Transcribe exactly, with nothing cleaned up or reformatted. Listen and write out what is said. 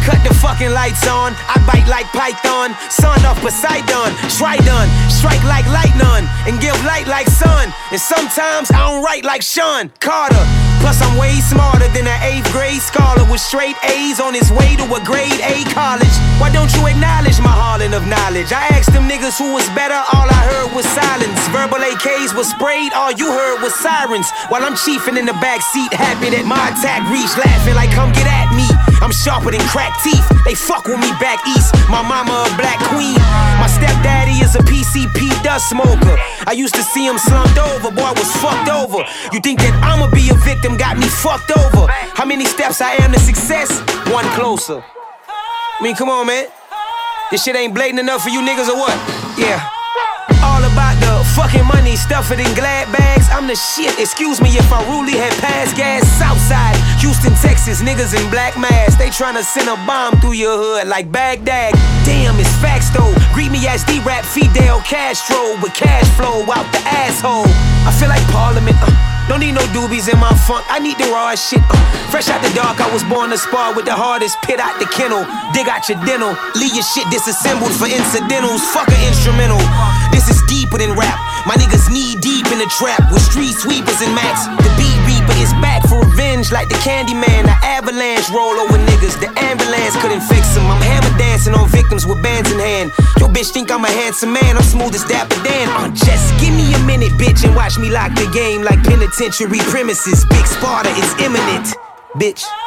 cut the fucking lights on. I bite like Python, son of Poseidon. Tridon, strike like lightning, and give light like sun. And sometimes I don't write like Sean Carter. Plus I'm way smarter than an eighth grade scholar with straight A's on his way to a grade A college. Why don't you acknowledge my hauling of knowledge? I asked them niggas who was better, all I heard was silence. Verbal A Ks was sprayed, all you heard was sirens. While I'm chiefing in the backseat, happy that my attack reached, laughing like come get at me. I'm sharper than cracked teeth, they fuck with me back east. My mama a black queen, my stepdaddy is a P C P dust smoker. I used to see him slumped over, boy was fucked over. You think that I'ma be a victim, got me fucked over. How many steps I am to success? One closer. I mean, come on, man. This shit ain't blatant enough for you niggas or what? Yeah. All about the fucking money, stuff it in glad bags. I'm the shit, excuse me if I really had passed gas. Southside, Houston, Texas, niggas in black masks. They tryna send a bomb through your hood like Baghdad. Damn, it's facts though. Greet me as D-Rap Fidel Castro with cash flow out the asshole. I feel like Parliament, uh, don't need no doobies in my funk, I need the raw shit. uh, Fresh out the dark, I was born to spar with the hardest pit out the kennel. Dig out your dental, leave your shit disassembled for incidentals. Fuck an instrumental, this is deeper than rap. My niggas knee deep in the trap with street sweepers and max. The beat reaper is back for revenge like the Candyman. The avalanche roll over niggas, the ambulance couldn't fix them. I'm hammer dancing on victims with bands in hand. Your bitch think I'm a handsome man, I'm smooth as Dapper Dan. uh, Just give me a minute, bitch, and watch me lock the game like penitentiary premises. Big Sparta is imminent, bitch.